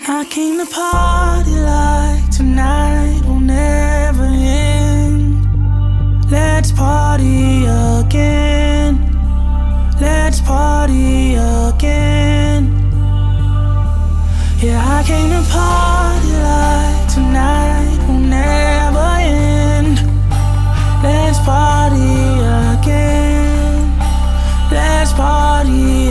I came to party like tonight will never end. Let's party again. Let's party again. Yeah, I came to party like tonight will never end. Let's party again. Let's party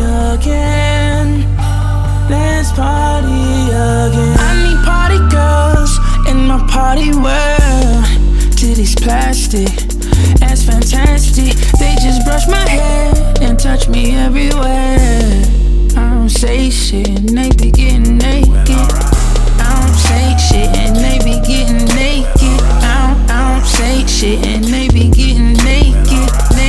again. Let's party again. I need party girls in my party world. Titties plastic, ass fantastic. They just brush my hair and touch me everywhere. I don't say shit and they be getting naked. I don't say shit and they be getting naked. I don't say shit and they be getting naked.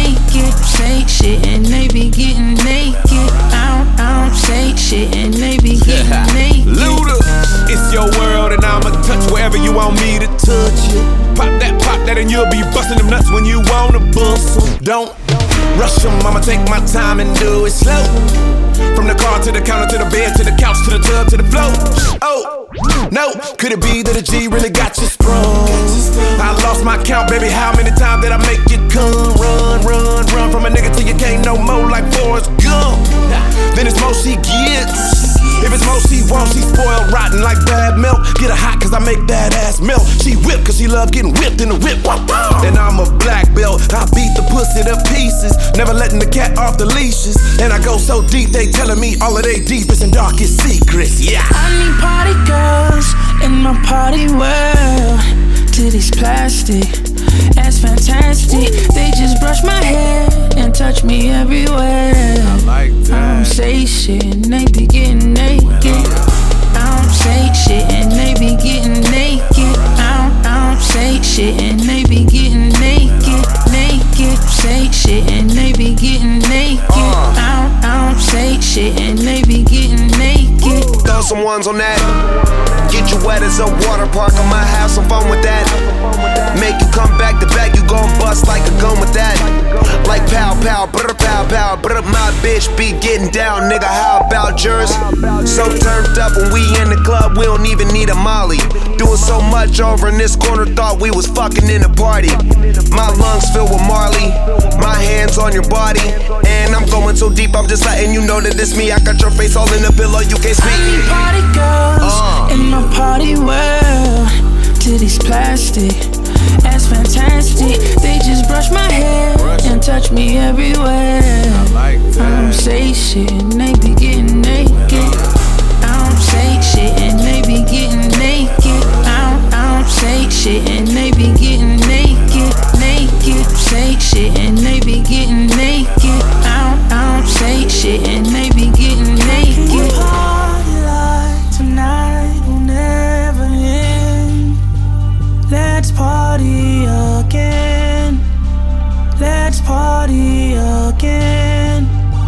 Say shit and they be getting naked. I don't say shit and they be getting naked. Luda, it's your world and I'ma touch wherever you want me to touch it. Pop that and you'll be busting them nuts when you wanna bust them. Don't rush them, I'ma take my time and do it slow. From the car to the counter to the bed to the couch to the tub to the floor. Oh, no, could it be that a G really got you sprung? I lost my count, baby, how many times did I make you come? Run from a nigga till you can't no more like Forrest Gump. Then it's more she gets. If it's more she wants, she spoiled rotten like bad milk. Get her hot cause I make that ass melt. She whipped cause she love getting whipped in the whip. And I'm a black belt, I beat the pussy to pieces. Never letting the cat off the leashes. And I go so deep, they telling me all of their deepest and darkest secrets. Yeah, I need party girls in my party world. Titties plastic, ass fantastic. They just brush my hair and touch me everywhere. I like that. I don't say shit and they be getting naked. I don't say shit and they be getting naked. I don't say shit and they be getting naked. Say shit and they be getting naked. I don't say shit and they be getting naked. Throw some ones on that. Get you wet as a water park, I might have some fun with that. Make you come back to back, you gon' bust like a gun with that. Like pow pow, brr pow pow, brr. My bitch be getting down, nigga, how about yours? So turned up when we in the club, we don't even need a molly. Doing so much over in this corner, thought we was fucking in a party. My lungs filled with Marley, my hands on your body. And I'm going so deep, I'm just letting you know that it's me. I got your face all in the pillow, you can't speak. I need party girls in my party world. Titties plastic, ass fantastic. They just brush my hair and touch me everywhere. I don't say shit and they be getting naked. I don't say shit and they be getting naked. I don't say shit and they be getting naked. Say shit and they be getting naked. I don't say shit and they be getting naked. Party like tonight will never end. Let's party again. Let's party again.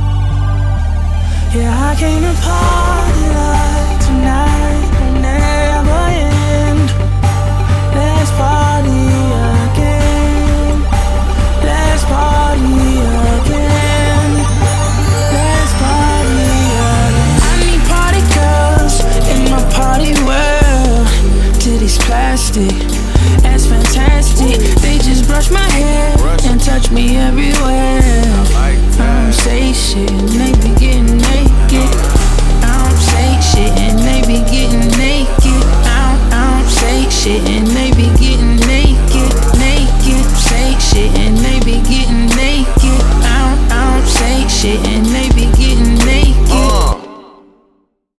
Yeah, I came to party like tonight will never end. Let's party again. Let's party again. Let's party again. I need party girls in my party world. Titties plastic, ass fantastic. They just brush my hair and touch me everywhere. I don't say shit and they be getting naked. I don't say shit and they be getting naked. I don't say shit and they be getting naked. Say shit and they be getting naked. I don't say shit and